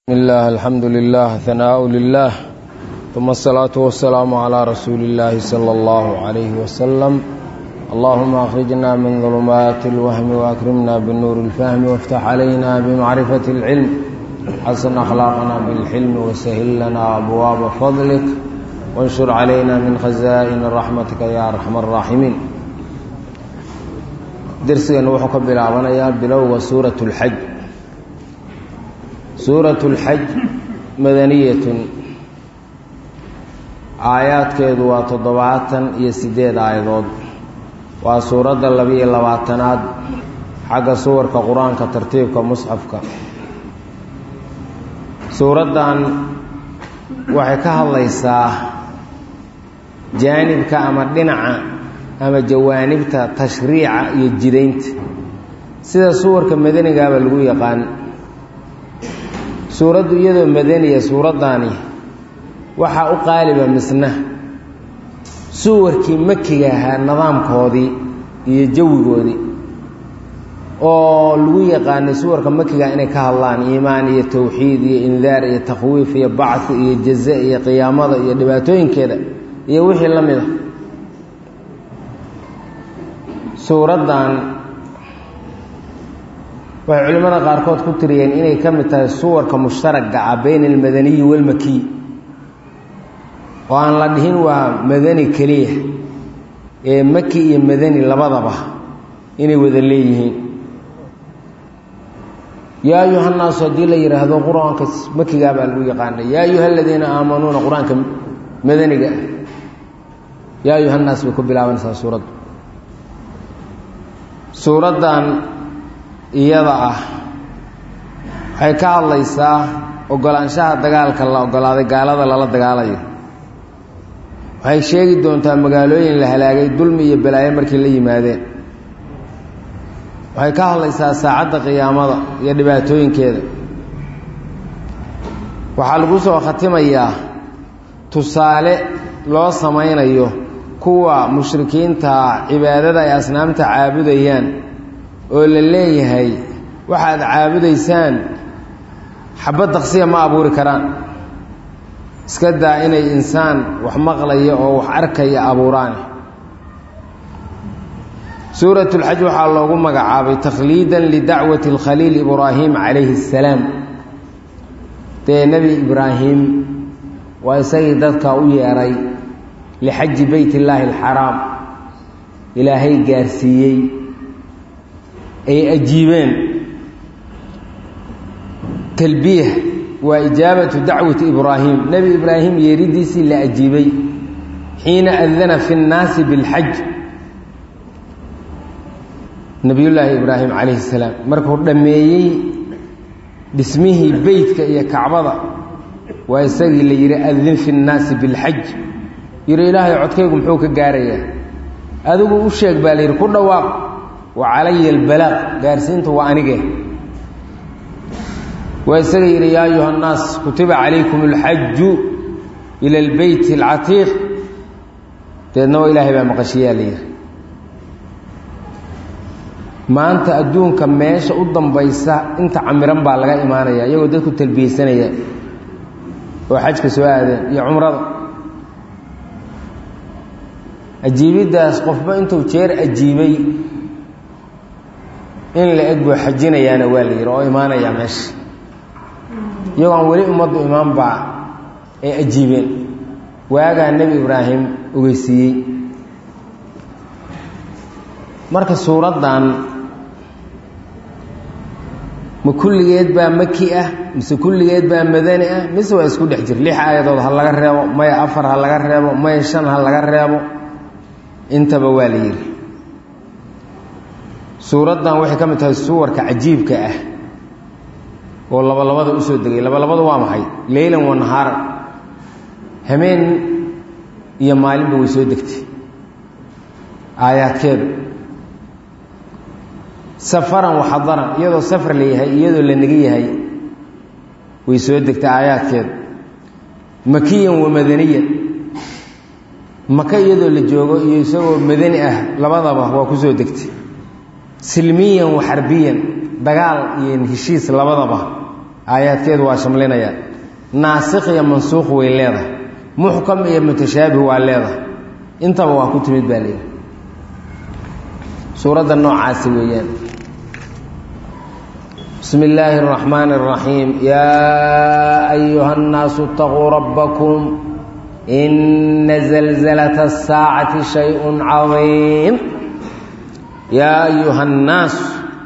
بسم الله الحمد لله ثناء لله ثم الصلاة والسلام على رسول الله صلى الله عليه وسلم. اللهم أخرجنا من ظلمات الوهم وأكرمنا بالنور الفهم وافتح علينا بمعرفة العلم حسن أخلاقنا بالحلم وسهل لنا أبواب فضلك وانشر علينا من خزائن رحمتك يا أرحم الراحمين. درسنا وحكم بالعوانيات بلوغ سورة الحج. سورة الحج مدنية آيات كيدوا تضبعاتا يسديد آيات وسورة اللبي اللباتناد حق سور كقرآن كترتيب كمصحف سورة دان وحكاها الله يساه جانب كأما دنعا أما جوانب تشريع يجرينت سيدا سور كمدني قابل لغو يقان suuraddu iyadoo madaniya suuraddaani waxaa u qaaliba misna suwarkii makiga ahaa nidaamkoodii iyo jawigoodii oo lagu yaqaanay suwarka makiga inay ka hadlaan iimaan iyo tawxiid iyo indaar iyo takhwiif iyo bacth iyo jaza iyo qiyaamada iyo dhibaatooyinkeeda iyo wixii la mid ah. suuraddan waxay culimada qaarkood ku tiriyeen inay ka mid tahay suwarka mushtaraga ah bayna almadaniyi walmakiy oo aan la dhihin waa madani keliya ee maki iyo madani labadaba inay wada leeyihiin. yaa ayuhannaas haddii la yidhaahdo qur-aanka makigaa baa lagu yaqaanay yaa ayuha aladiina aamanuuna qur-aanka madaniga yaa ayuhannaas bay ku bilaabanaysaa suuraddu. suuraddan iyada ah waxay ka hadlaysaa ogolaanshaha dagaalka la ogolaaday gaalada lala dagaalayo. waxay sheegi doontaa magaalooyin la halaagay dulmi iyo balaayo markii la yimaadeen. waxay ka hadlaysaa saacadda qiyaamada iyo dhibaatooyinkeeda. waxaa lagu soo khatimayaa tusaale loo samaynayo kuwa mushrikiinta cibaadada ay asnaamta caabudayaan oo la leeyahay waxaad caabudaysaan xabad daqsiya ma abuuri karaan, iska daa inay insaan wax maqlaya oo wax arkaya abuuraan. suuratu lxaj waxaa loogu magacaabay takhliidan lidacwati alkhaliil ibraahim calayhi assalaam. dee nebi ibraahim waa isagii dadka u yeedhay lixaji beyt illaahi alxaraam, ilaahay gaarsiiyey ay ajiibeen. talbiya waa ijaabatu dacwati ibraahim, nebi ibraahim yeeridiisii la ajiibay xiina adana fi nnaasi bilxaj. nebiyullaahi ibraahim calayhi salaam markuu dhammeeyey dhismihii beytka iyo kacbada waa isagii la yidhi adin fi nnaasi bilxaj. yidhi ilaahay codkaygu muxuu ka gaarayaa? adigu u sheeg baa la yidhi, ku dhawaaq. wacalaya albalaaq, gaarsiinta waa anige. waa isaga yidhi yaa ayuha nnaas kutiba calaykum alxaju ila albeyt alcatiiq. deedna waa ilaahay baa maqashiyaa la yidhi. maanta adduunka meesha u dambaysa inta camiran baa laga imaanaya iyagoo dadku talbiyeysanaya oo xajka soo aadeen iyo cumrada. ajiibiddaas qofba intuu jeer ajiibay in la eg buu xajinayaana waa la yidhi oo imaanayaa meesha iyagoo aan weli ummaddu imaan baa ay ajiibeen. waagaa nebi ibraahim ogeysiiyey. marka suuraddan ma kulligeed baa maki ah mise kulligeed baa madani ah mise waa isku dhex jir? 6 aayadood ha laga reebo, maya 4 ha laga reebo, maya 5 ha laga reebo, intaba waa la yidhi. suuraddan waxay ka mid tahay suwarka cajiibka ah oo labalabada u soo degay. labalabadu waa maxay? leylan wa nahaaran, hameen iyo maalinba way soo degtay aayaadkeedu. safaran wa xadaran, iyadoo safar la yahay iyadoo la nega yahay way soo degtay aayaadkeedu. makiyan wa madaniyan, maka iyadoo la joogo iyo isagoo madani ah labadaba waa ku soo degtay. silmiyan wa xarbiyan, dagaal iyo heshiis labadaba aayaadkeedu waa shamlinayaan naasikh iyo mansuukh way leedahay muxkam iyo mutashaabih waa leedahay intaba waa ku timid baa leedahay suuradda noocaasi weeyaan bismi illaahi araxmaani araxiim yaa ayuha annaasu itaquu rabbakum ina zalzalata asaacati shay-un cadiim yaa ayuha annaas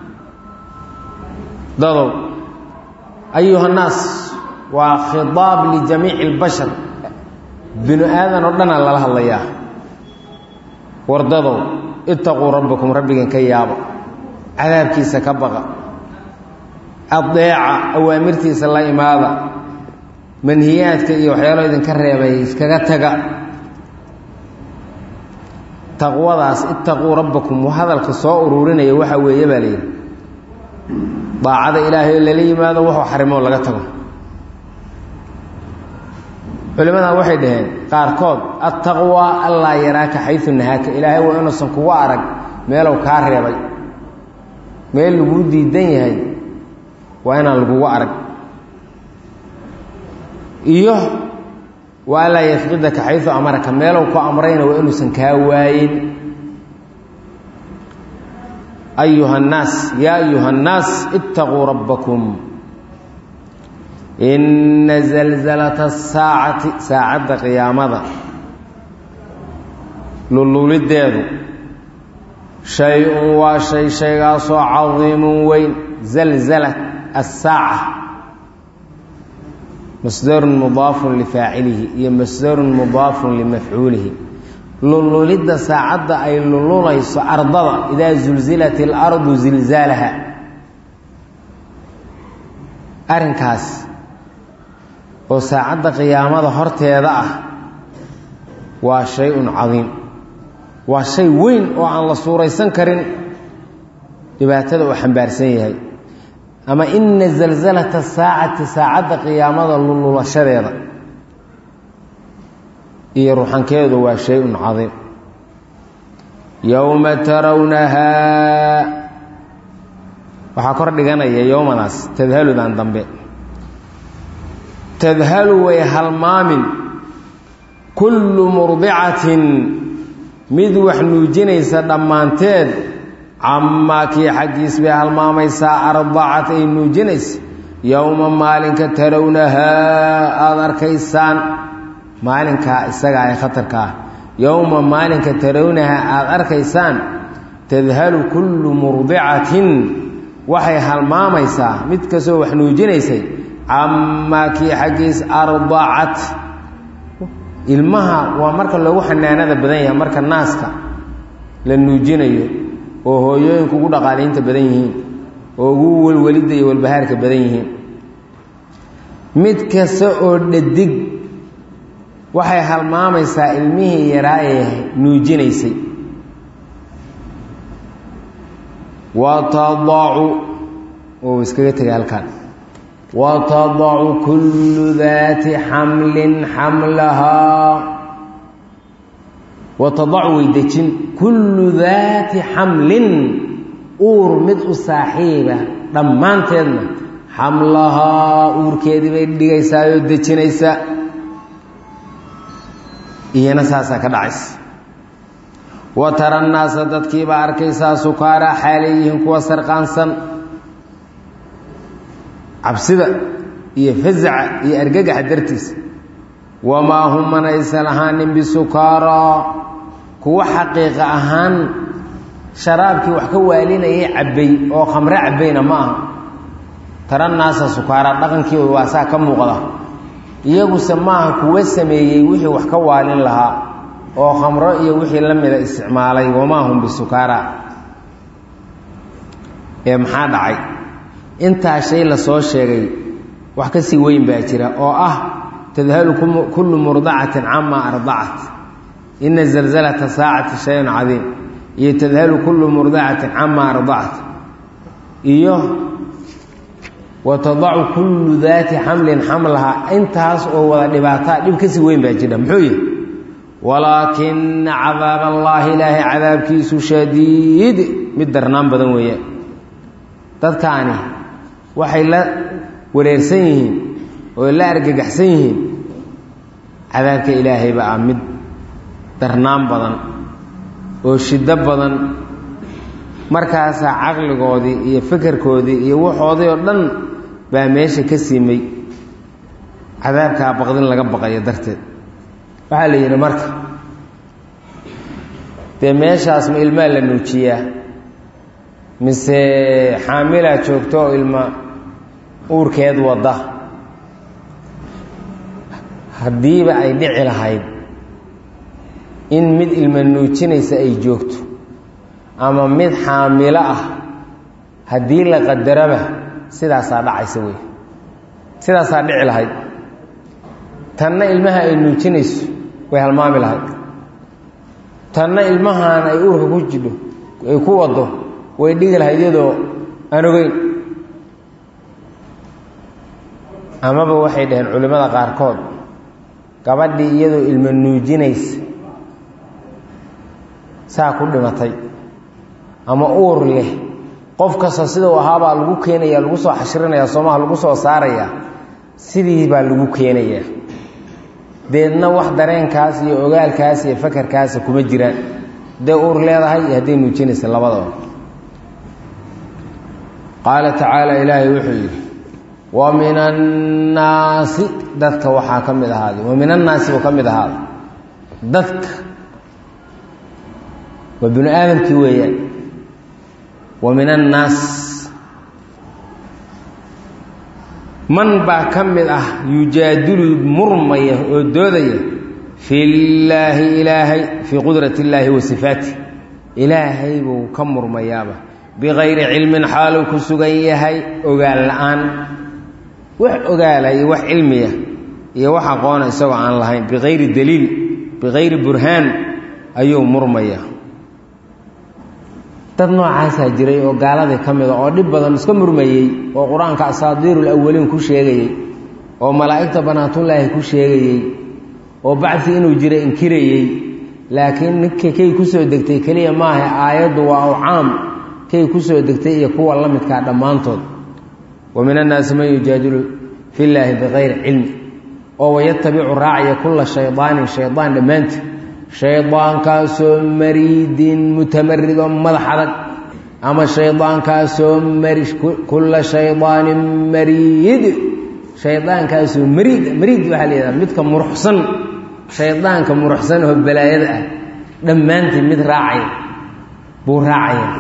dadow ayuha annaas waa khidaab lijamiici اlbashar binu aadan oo dhanaa lala hadlayaa wardadow itaquu rabbakum rabbigan ka yaaba cadaabkiisa ka baqa adeeca awaamirtiisa la imaada manhiyaadka iyo waxyaalo idinka reebay iskaga taga taqwadaas itaquu rabbakum hadalka soo ururinaya waxa weeye baa layidhi daacada ilaahay oo lala yimaado wuxuu xarimoo laga tago culimadan waxay dhaheen qaarkood attaqwa allaa yaraaka xayu nahaaka ilaahay waa inuusan kugu arag meelow kaa reebay meel laguu diidan yahay waa inaan lagugu arag iyo waa allaa yafqidaka xayu amaraka meelow ku amrayna waa inuusan kaa waayin ayuha annaas yaa ayuha annaas itaquu rabbakum ina zalzalata asaacati saacadda qiyaamada lululideedu shay-un waa shay shaygaasoo cadiimun weyn zalzala asaaca masdarun mudaafun lifaacilihi iyo masdarun mudaafun limafcuulihi lululidda saacadda ay lululayso ardada idaa zulzilat اlardu zilzaalaha arrinkaas oo saacadda qiyaamada horteeda ah waa shay-un cadiim waa shay weyn oo aan la suuraysan karin dhibaatada uu xambaarsan yahay ama ina zalzalata saacati saacadda qiyaamada lululashadeeda iyo ruxankeedu waa shay-un cadiim yowma tarawnahaa waxaa kor dhiganaya yowmadaas tadhaludan dambe tadhalu way halmaamin kullu murdicatin mid wax nuujinaysa dhammaanteed camaa kii xaggiis bay halmaamaysaa ardacat ay nuujinaysa yowma maalinka tarawnahaa aada arkaysaan maalinkaa isagaa ee khatarka ah yowma maalinka tarawnahaa aada arkaysaan tadhalu kullu murdicatin waxay halmaamaysaa mid kastoo wax nuujinaysay camaa kii xaggiis ardacat ilmaha waa marka loogu xanaanada badan yahay marka naaska la nuujinayo oo hooyooyinku ugu dhaqaalaynta badan yihiin oo ugu welwelidda iyo walbahaarka badan yihiin mid kasta oo dhadig waxay halmaamaysaa ilmihii yaraa ee nuujinaysay watadacu oo iskaga tegay halkan watadacu kullu daati xamlin xamlahaa watadacu way dejin kullu daati xamlin uur mid u saaxiiba dhammaanteedna xamlahaa uurkeedii bay dhigaysaa oo dejinaysa iyana saasaa ka dhacaysa wa tara nnaasa dadkiibaa arkaysaa sukaaraa xaalay yihiin kuwa sarqaansan cabsida iyo fasaca iyo argagaxa dartiisa wamaa hum manaysan ahaanin bisukaaraa kuwa xaqiiqa ahaan sharaabkii wax ka waalinayay cabbay oo khamre cabbayna ma aha tara nnaasa sukaaraa dhaqankii waa saa ka muuqda iyaguse maaha kuwa sameeyey wixii wax ka waalin lahaa oo khamro iyo wixii la mida isticmaalay wamaa hum bisukaaraa ee maxaa dhacay intaa shay la soo sheegay wax ka sii weyn baa jira oo ah tadhalu kullu murdacatin camaa ardacat ina zalzalata saacati shay-un cadiim iyo tadhalu kullu murdacatin camaa ardacat iyo watadacu kullu daati xamlin xamlahaa intaas oo wada dhibaataa dhib kasii weyn baa jira muxuu yihi walaakina cadaab allaahi ilaahay cadaabkiisu shadiid mid darnaan badan weeyaan dadkaani waxay la wareersan yihiin oo la argagaxsan yihiin cadaabka ilaahay baa mid darnaan badan oo shiddo badan markaasaa caqligoodii iyo fikirkoodii iyo waxoodii oo dhan baa meesha ka siimay cadaabkaa baqdin laga baqayo darteed waxaa la yidhi marka dee meeshaas ma ilmaa la nuujiyaa mise xaamilaa joogto oo ilma uurkeed wadda haddiiba ay dhici lahayd in mid ilma nuujinaysa ay joogto ama mid xaamilo ah haddii la qadaraba sidaasaa dhacaysa wey sidaasaa dhici lahayd tanna ilmaha ay nuujinayso way halmaami lahayd tanna ilmahaan ay uurka ku jidho ay ku waddo way dhigi lahayd iyadoo aan ogeyn amaba waxay dhaheen culimmada qaarkood gabadhii iyadoo ilma nuujinaysa saa ku dhimatay ama uur leh qof kasta sidau ahaabaa lagu keenaya lagu soo xashrinayaa soomaha lagu soo saarayaa sidii baa lagu keenayaa deedna wax dareenkaas iyo ogaalkaas iyo fakarkaasa kuma jiraan hadday uur leedahay iyo hadday nuujinaysa labadaba qaala tacaala ilaahay wuxuu yidhi wa min annaasi dadka waxaa ka mid ahaaday wa min annaasi buu ka mid ahaaday dadka waa binu aadamkii weeyaan wa min annaas man baa ka mid ah yujaadilu murmaya oo doodaya fi llaahi ilaahay fii qudrati illaahi wa sifaatih ilaahay buu ka murmayaaba bikayri cilmin xaaluu ku sugan yahay ogaal la-aan wax ogaala iyo wax cilmiya iyo wax aqoona isagoo aan lahayn bikayri daliil bikayri burhaan ayuu murmaya dad noocaasaa jiray oo gaaladii ka mida oo dhib badan iska murmayey oo qur-aanka asaadiirul awaliin ku sheegayey oo malaa'igta banaatullaahi ku sheegayey oo bacdi inuu jira inkirayey laakiin ninka kay ku soo degtay keliya maaha aayaddu waa awcaam kay ku soo degtay iyo kuwa la midkaa dhammaantood wa min annaasi man yujaadilu fi llaahi bikayri cilmi oo wayatabicu raacaya kulla shaydaanin shaydaan dhammaantii shaydaankaasoo mariidin mutamarid oo madax adag ama shaydaankaasoo kulla shaydaanin mariid shaydaankaasoo mariid waxaa la yidhaha midka muruxsan shaydaanka muruxsan oo balaayada ah dhammaantii mid raacaya buu raacaya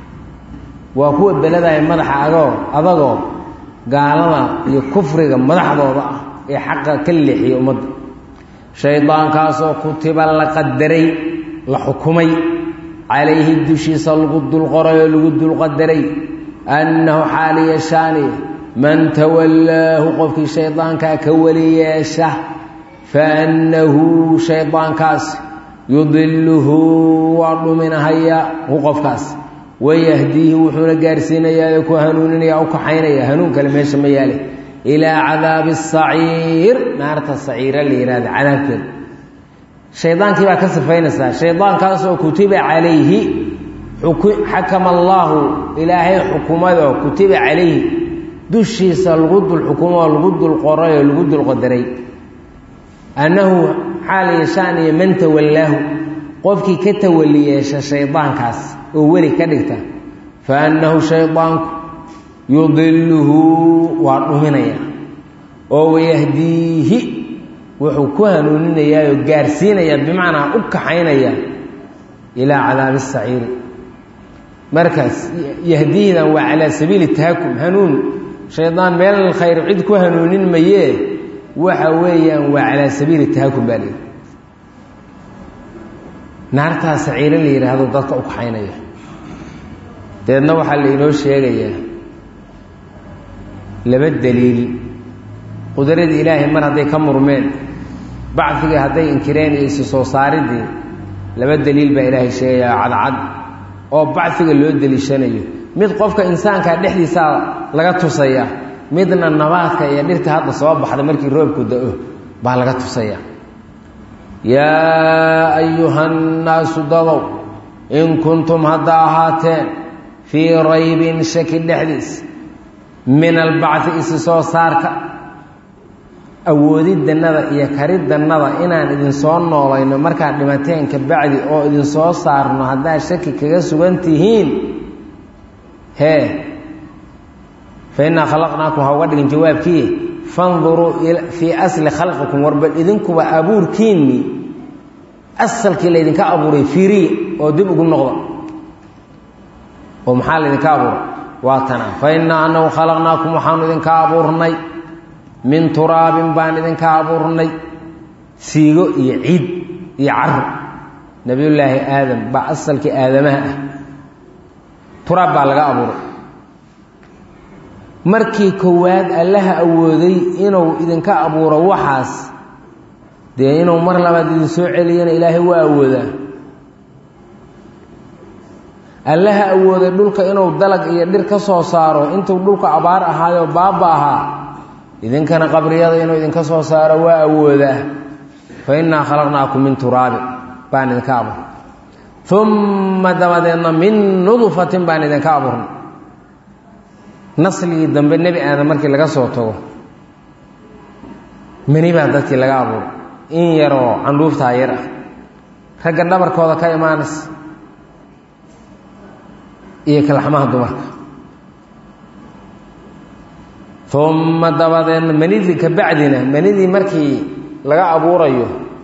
waa kuwa beladaya madaxa adagoo gaalada iyo kufriga madaxdooda ah ee xaqa ka leexiya ummadda shaydaankaasoo kutiba la qadaray la xukumay calayhi dushiisa lagu dulqoray oo lagu dulqadaray annahu xaaliya shaani man tawallaahu qofkii shaydaankaa ka weli yeesha fa annahu shaydaankaas yudiluhu waa dhuminahaya hu qofkaas wayahdiihi wuxuuna gaarsiinayaa oo ku hanuuninaya u kaxaynaya hanuun kale meesha ma yaale ilaa cadaabi saciir naarta saciira la yihahda cadaabkeeda shaydaankii baa ka sifaynaysaa shaydaankaasoo kutiba calayhi xakama allaahu ilaahay xukumadoo kutiba calayhi dushiisa lagu dul xukumo oo lagu dul qoray oo lagu dul qadaray annahu xaal yashaan iyo man tawallaahu qofkii ka tawalli yeesha shaydaankaas oo weli ka dhigta fa annahu shaydaanku yudiluhu waa dhuminaya oo wayahdiihi wuxuu ku hanuuninayaa oo gaarsiinaya bimacnaa u kaxaynaya ilaa cadaabi saciiri markaas yahdiihidan waa calaa sabiili tahakum hanuun shaydaan meel khayr cid ku hanuunin mayee waxa weeyaan waa calaa sabiili tahakum baa layidhi naartaa saciiro la yidhaahdo dadka u kaxaynaya deedna waxaa la inoo sheegayaa laba daliil qudradii ilaahay mar hadday ka murmeen bacdigii hadday inkireen iyo isi soo saaridii laba daliil baa ilaahay sheegayaa cadcad oo bacdiga loo deliishanayo mid qofka insaanka dhexdiisaa laga tusaya midna nabaadka iyo dhirta hadda soo baxda markii roobku da-o baa laga tusaya yaa ayuhannaasu dadow in kuntum hadda ahaateen fii raybin shaki dhexdiis min albacthi isi soo saarka awoodidannada iyo karidannada inaan idin soo noolayno markaad dhimateen ka bacdi oo idin soo saarno haddaad shaki kaga sugan tihiin hee fa innaa khalaqnaakum ha uga dhigin jawaabkii fanduruu fii asli khalqikum warbal idinkuba abuurkiinnii asalkii laydinka abuuray fiiriya oo dib ugu noqda oo maxaa laydinka abuuray waa tana fa innaa annahu khalaqnaakum waxaanu idinka abuurnay min turaabin baan idinka abuurnay siigo iyo ciid iyo caro nebiyullaahi aadam baa asalkii aadamaha ah turaab baa laga abuuray markii koowaad allaha awooday inuu idinka abuuro waxaas dee inuu mar labaad idin soo celiyana ilaahay waa awoodaa allaha awooday dhulka inuu dalag iyo dhir ka soo saaro intuu dhulka abaar ahaayoo baaba ahaa idinkana qabriyada inuu idinka soo saaro waa awoodaa fa innaa khalaqnaakum min turaabi baan idinka abuurnay uma dabadeedna min nudfatin baan idinka abuurnay nasligii dambe nebi aadam markii laga soo tago mani baa dadkii laga abuuray in yaroo candhuuftaa yar ah ragga dhabarkooda ka imaanaysa iyo kalaxmaha dumarka uma dabadeedna manidii ka bacdina manidii markii laga abuurayo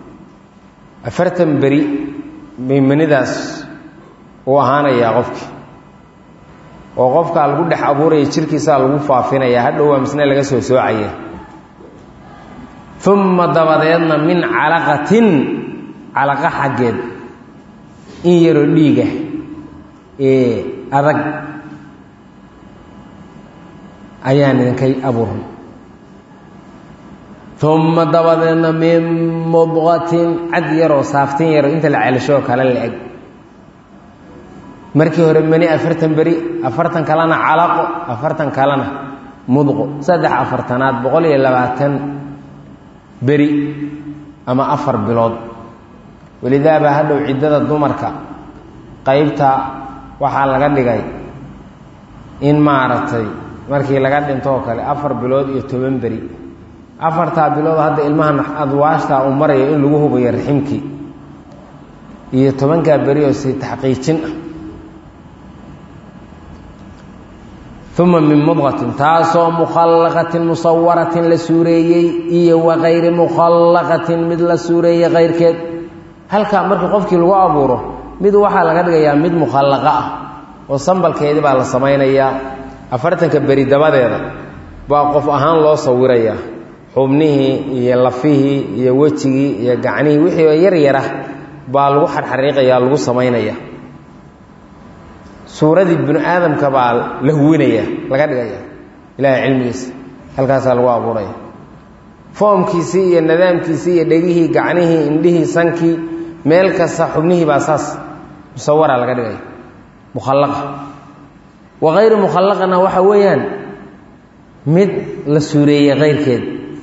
40 beri bay manidaas u ahaanayaa qofkii oo qofkaa lagu dhex abuuraya jirkiisaa lagu faafinayaa hadhow waa misne laga soo soocaya uma dabadeedna min calaqatin calaqa xaggeed in yaroo dhiiga ee adag ayaan idinkay abuurnay uma dabadeedna min mudqatin cad yaroo saaftin yaroo inta la ceelashoo kale la eg markii hore mani 40 beri 40 kalena calaqo 40 kalena mudqo 3/4aad 120 beri ama 4 bilood walidaaba hadhow ciddada dumarka qaybta waxaa laga dhigay in maaragtay markii laga dhinto oo kale 4 bilood iyo 10 beri 4 bilood hadda ilmahan adwaashta uu marayo in lagu hubiyo raximkii iyo 10 beri oo si taxqiijin ah uma min mudqatin taasoo mukhallaqatin musawaratin la suureeyey iyo wagayri mukhallaqatin mid la suureeyey kayrkeed halkaa markii qofkii lagu abuuro mid waxaa laga dhigayaa mid mukhallaqa ah oo sambalkeedii baa la samaynayaa 40 beri dabadeeda baa qof ahaan loo sawirayaa xubnihii iyo lafihii iyo wejigii iyo gacnihii wixii yar yar ah baa lagu xarxariiqayaa lagu samaynayaa suuradii bini aadamka baa la huwinayaa laga dhigayaa ilaahay cilmigiisa halkaasaa lagu abuuraya foomkiisii iyo nidaamkiisii iyo dhegihii gacnihii indhihii sankii meel kasta xubnihii baa saas musawara laga dhigaya mukhallaqa wagayri mukhallaqana waxa weeyaan mid la suureeyey kayrkeed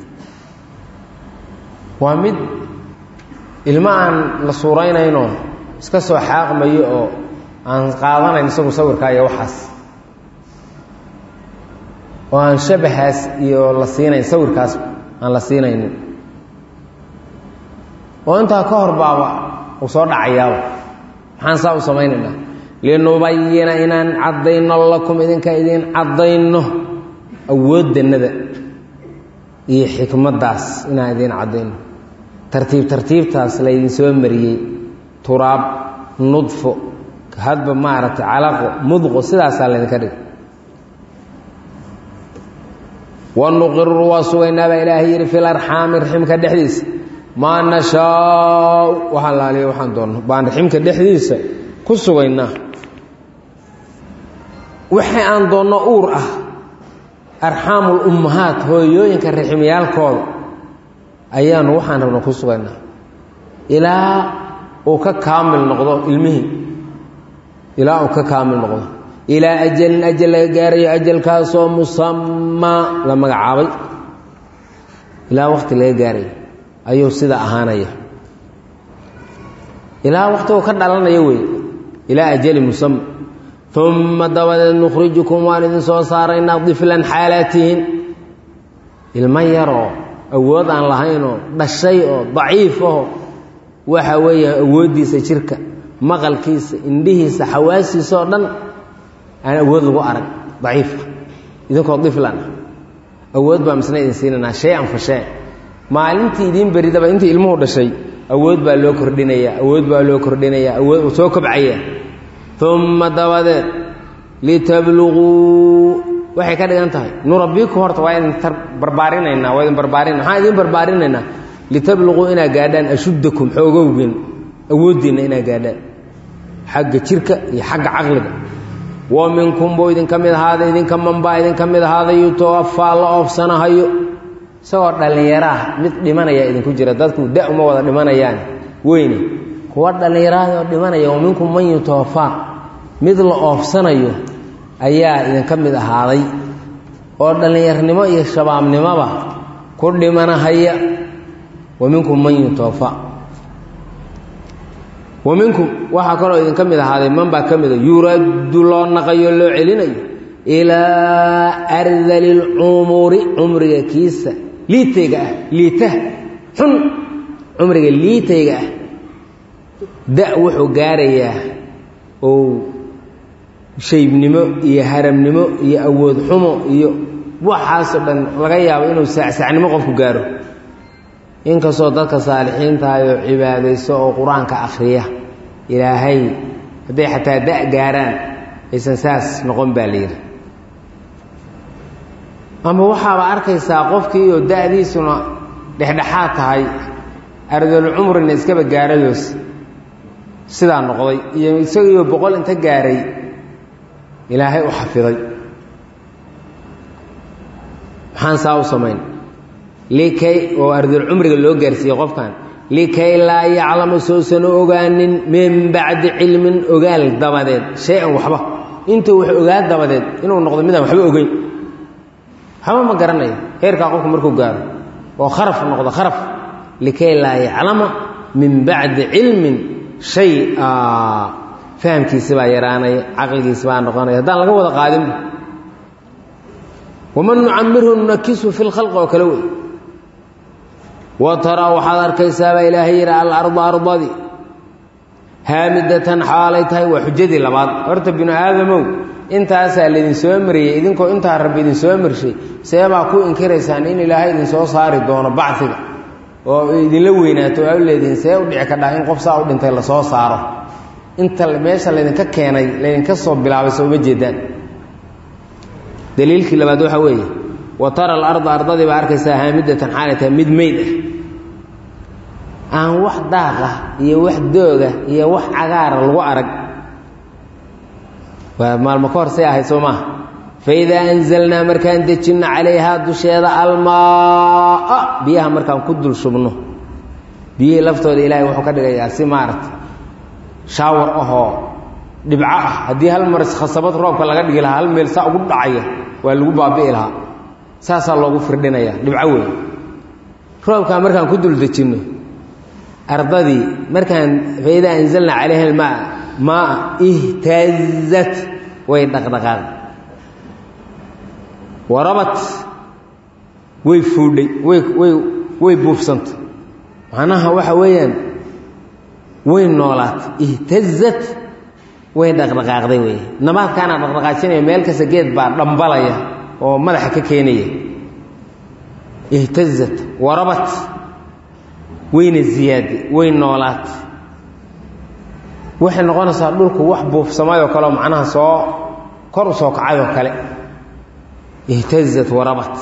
waa mid ilmo aan la suuraynayno iska soo xaaqmayo oo aan qaadanayn isagu sawirkaa iyo waxaas oo aan shabahaas iyo la siinayn sawirkaas aan la siinaynin oo intaa ka hor baaba uu soo dhacayaaba maxaan saa u samaynaynaa linubayina inaan caddayno lakum idinka idin caddayno awooddannada iyo xikmaddaas inaan idin caddayno tartiibtaas laydin soo mariyey turaab nudfo hadba maaragtay calaqo mudqo sidaasaa laydinka dhig wanuqiru waa sugaynaabaa ilaahay yidhi fil arxaami raximka dhexdiisa maa nashaau waxaan laaliya waxaan doonno baan raximka dhexdiisa ku sugaynaa waxay aan doonno uur ah arxaamul ummahaat hooyooyinka raximyaalkooda ayaanu waxaan rabno ku sugaynaa ilaa uu ka kaamil noqdo ilmihii ilaa uu ka kaamil noqdo ilaa ajalin ajal laga gaarayo ajalkaasoo musamaa la magacaabay ilaa waqti laga gaarayo ayuu sida ahaanaya ilaa waqti uu ka dhalanayo wey ilaa ajali musama uma dabadeed nukhrijukum waan idin soo saaraynaa diflan xaalaatihin ilmo yaroo awood aan lahaynoo dhashay oo daciif aho waxa weeyaan awooddiisa jirka maqalkiisa indhihiisa xawaasiisa oo dhan aan awood lagu arag daciifa idinkoo diflan awood baa misna idin siinanaa shay-an fa shay maalintii idiin beridaba intii ilmuhu dhashay awood baa loo kordhinayaa awood baa loo kordhinayaa awood soo kobcaya uma dabadeed litabluguu waxay ka dhigan tahay nurabbiikum horta waa idin barbaarinaynaa waa idin barbaarin maxaan idin barbaarinaynaa litabluguu inaa gaadhaan ashuddakum xoogowgin awooddiinna inaa gaadhaan xagga jirka iyo xagga caqliga wa minkum buu idinka mid ahaaday idinka manbaa idinka mid ahaaday yutawafaa la oofsanahayo isagoo dhallinyaraah mid dhimanaya idinku jira dadku da uma wada dhimanayaan weyne kuwa dhallinyaraadoo dhimanaya wa minkum man yutawafaa mid la oofsanayo ayaa idinka mid ahaaday oo dhallinyarnimo iyo shabaabnimoba ku dhimanahaya wa minkum man yutawafaa wa minkum waxaa kaloo idinka mid ahaaday man baa ka mida yuraddu loo naqayo loo celinayo ilaa ardali lcumuri cumriga kiisa liitayga ah liitaha xun cumriga liitayga ah da wuxuu gaarayaa oo shaybnimo iyo haramnimo iyo awood xumo iyo waxaasoo dhan laga yaabo inuu sacsacnimo qofku gaaro inkastoo dadka saalixiintaayoo cibaadayso oo qur-aanka akhriya ilaahay hadday xataa da' gaaraan aysan saas noqon baa la yidhi ama waxaaba arkaysaa qofkii oo da'diisuna dhexdhexaad tahay ardal cumrina iskaba gaaradoos sidaa noqday iyo isagiioo 100 inta gaaray ilaahay u xafiday maxaan saa u samayn likay oo ardal cumriga loo gaarsiiyey qofkan likay laa yaclamu sousan ogaanin min bacdi cilmin ogaal dabadeed shay-an waxba intuu wax ogaa dabadeed inuu noqdo midaan waxba ogeyn waxba ma garanayo heerkaa qofku markuu gaaro oo kharaf noqdo kharaf likay laa yaclama min bacdi cilmin shay-a fahamkiisi baa yaraanaya caqligiisi baa noqonaya haddaan laga wada qaadinba waman nucamirhu nunakisu fi lkhalqi oo kale wey wa taraa waxaad arkaysaa baa ilaahay yidhi alarda ardadii haamidatan xaalay tahay waa xujadii labaad horta binu aadamow intaasaa laydin soo mariyey idinkoo intaa rabbi idin soo marshay seebaa ku inkiraysaan in ilaahay idin soo saari doono bacfiga oo idinla weynaato aa u leedihiin see u dhici kadhaa in qof saa u dhintay la soo saaro inta meesha laydinka keenay laydinka soo bilaabay soo uma jeedaan daliilkii labaad waxaa weeye wa tara alarda ardadii baa arkaysaa haamidatan xaalay tahay mid meyd ah aan wax daaq ah iyo wax dooga iyo wax cagaara lagu arag waa maalmo ka hor say ahayd soo maaha faidaa anzalnaa markaan dejinno calayhaa dusheeda almaaa biyaha markaan ku dul shubno biyihii laftooda ilaahay wuxuu ka dhigayaa si maaragta shaawar ahoo dhibco ah haddii hal mar khasabad roobka laga dhigi lahaa hal meel saa ugu dhacaya waa lagu baabi'i lahaa saasaa loogu firdhinaya dhibco weyn roobkaan markaan ku dul dejinno ardadii markaan faidaa anzalnaa calayha almaa maa ihtazat way dhaqdhaqaaq warabat way fuudhay way buufsantay macnaha waxa weeyaan way noolaatay ihtazat way dhaqdhaqaaqday wey nabaadkaana dhaqdhaqaajinaya meel kasta geed baa dhambalaya oo madaxa ka keenaya ihtazat warabat wayna ziyaaday way noolaatay waxay noqonaysaa dhulku wax buufsamayoo kale oo macnaha soo kor u soo kacayoo kale ihtazat warabat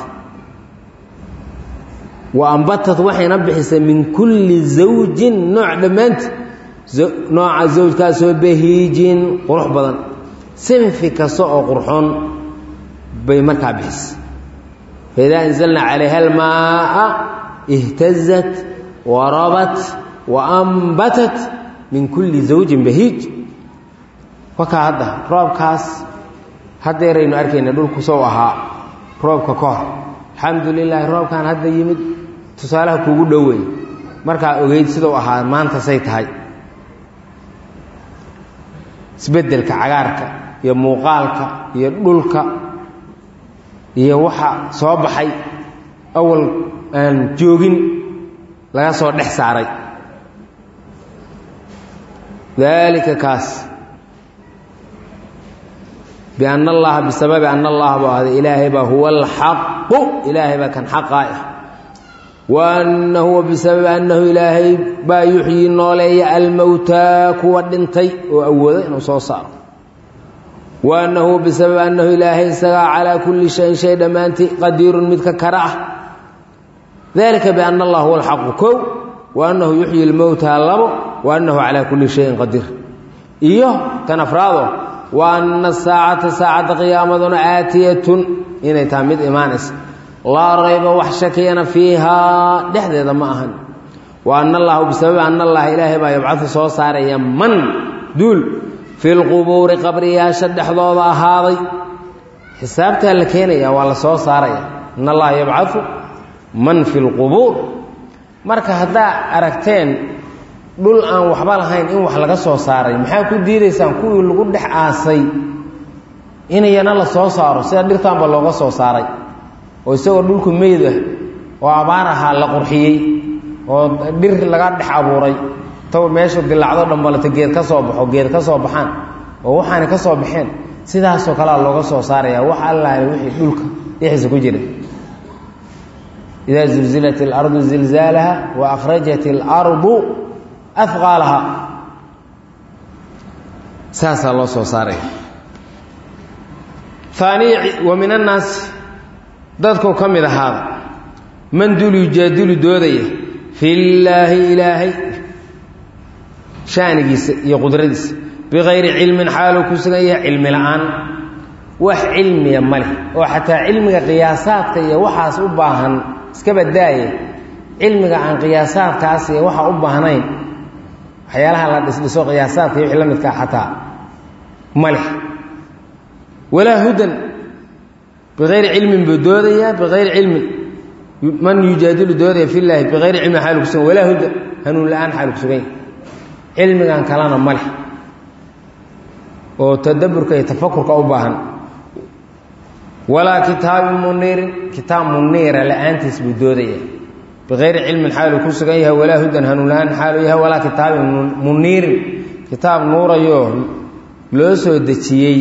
wa ambatat waxayna bixisay min kulli zawjin nooc dhammaanti nooca zawjkaasoo bahiijin qurux badan sinfi kasta oo qurxoon bay markaa bixisay faidaa anzalnaa calayha almaaa ihtazat warabat wa ambatat min kulli zawjin bahiij wakaa hadda roobkaas haddeeraynu arkayna dhulku sow ahaa roobka ka hor alxamdu lilaahi roobkaan hadda yimid tusaalaha kuugu dhowey markaa ogeyd siduu ahaa maanta say tahay isbeddelka cagaarka iyo muuqaalka iyo dhulka iyo waxa soo baxay awal aan joogin laga soo dhex saaray dalika kaas بأن الله بسبب أن الله هذا إلهي هو الحق إلهي كان حقائه وأنه بسبب أنه إلهي يحيي النولي الموتى كودنتي وأولا صار وأنه بسبب أنه إلهي سغى على كل شيء دمانتي قدير مثل كراه ذلك بأن الله هو الحق كو وأنه يحيي الموتى الله وأنه على كل شيء قدير إيوه كان أفراده وأن الساعة ساعة قيامة آتية إن تامد إيمانس لا ريب وحشكينا فيها دحدث معهن وأن الله بسبب أن الله إلهي يبعث صوصار يمن دول في القبور قبريا شد حضوض هذا حسابتها لكينا يا والله صوصار أن الله يبعث من في القبور مركا هدا أركتين dhul aan waxba lahayn in wax laga soo saaray maxaa ku diireysaan kuwii lagu dhex aasay inayna la soo saaro sida dhirtaanba looga soo saaray oo isagoo dhulku meyd ah oo abaar ahaa la qurxiyey oo dhir laga dhex abuuray taw meesha dilacdo dhambalata geed ka soo baxo geed ka soo baxaan oo waxaan ka soo baxeen sidaas oo kala looga soo saaraya wax Allah wixii dhulka dhexdiisa ku jira إذا زلزلت الأرض زلزالها وأخرجت الأرض أثقالها ساسا الله صاري ثاني ومن الناس ذاتكم كم إذا هذا من دول يجادل دودية في الله إلهي شانقيس يقدردس بغير علم حاله كسغيه علم الآن وح علم يمله وحتى علم قياسات وحاس أباهن اسكبت داية علم عن قياسات كاسية وحا أباهنين حيالها لا دسو قياسات يوحي لمدك حتى ملح ولا هدى بغير علم بدودية بغير علم من يجادل دودية في الله بغير علم حالك سنة ولا هدى هنو الآن حالك سنة علم عن كلام ملح وتدبرك يتفكرك أباهن ولا كتاب منير كتاب منير لأنتس بدودية بغير علم حاله كسغيها ولا هدى هنولان حالها ولا كتاب منير كتاب نور يوه لو سو دجيي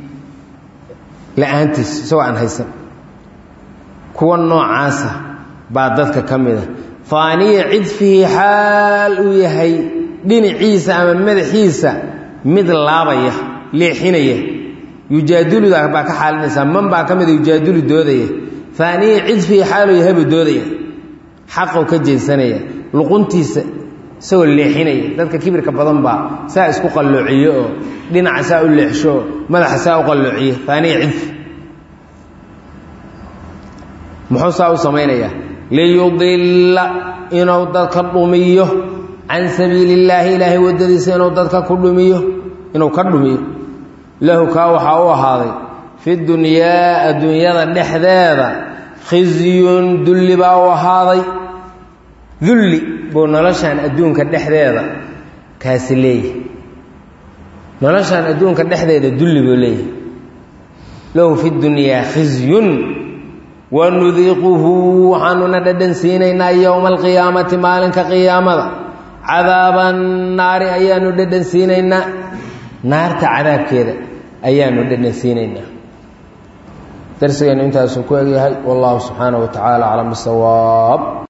لأنتس سواء هيسن كون نوعاسه بعد ذلك كمده ثاني عد فيه حال ويهي دين عيسى أما مدحيسى مثل لابيه ليحينيه يجادل ذاك باك حالنسا من باك كمده يجادل دوديه ثاني عد فيه حال ويهب دوديه حقه كجيسانيه لقنتيسا سو ليحينيه dadka kibirka badan ba saa isku qalluuciyo dhinaca saa u leexsho madaxa saa u qalluuciyo taani cid muxuu saa u sameeynaya liyudilla inuu dadka dhumiyo an sabilillahi ilahi wadadiisa inuu dadka ku dhumiyo inuu ka dhumiyo lahu ka waxa uu ahaaday fi dunyada dhexdeeda khizyun dulli baa u ahaaday dulli buu noloshaan adduunka dhexdeeda kaasi leeyahay noloshaan adduunka dhexdeeda dulli buu leeyahay lahu fi dunyaa khizyun wa nudiiquhu waxaanuna dhadhan siinaynaa yowma alqiyaamati maalinka qiyaamada cadaaban naari ayaanu dhadhan siinaynaa naarta cadaabkeeda ayaanu dhadhan siinaynaa درسنا انتهى سكوغي والله سبحانه وتعالى على الصواب.